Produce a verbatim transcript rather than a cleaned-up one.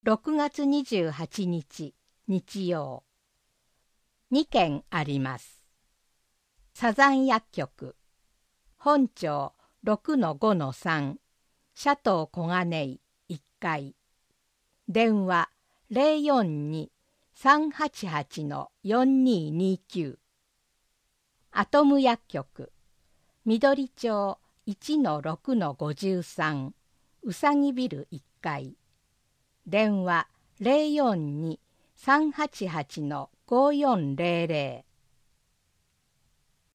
ろくがつにじゅうはちにち日曜。にけんあります。サザン薬局本町 ろくのごのさん シャトー小金井いっかい、電話 ゼロよんに さんはちはち よんにーにーきゅう。アトム薬局緑町 いちのろくのごじゅうさん うさぎビルいっかい、電話 ゼロよんに さんはちはち ごよんゼロゼロ。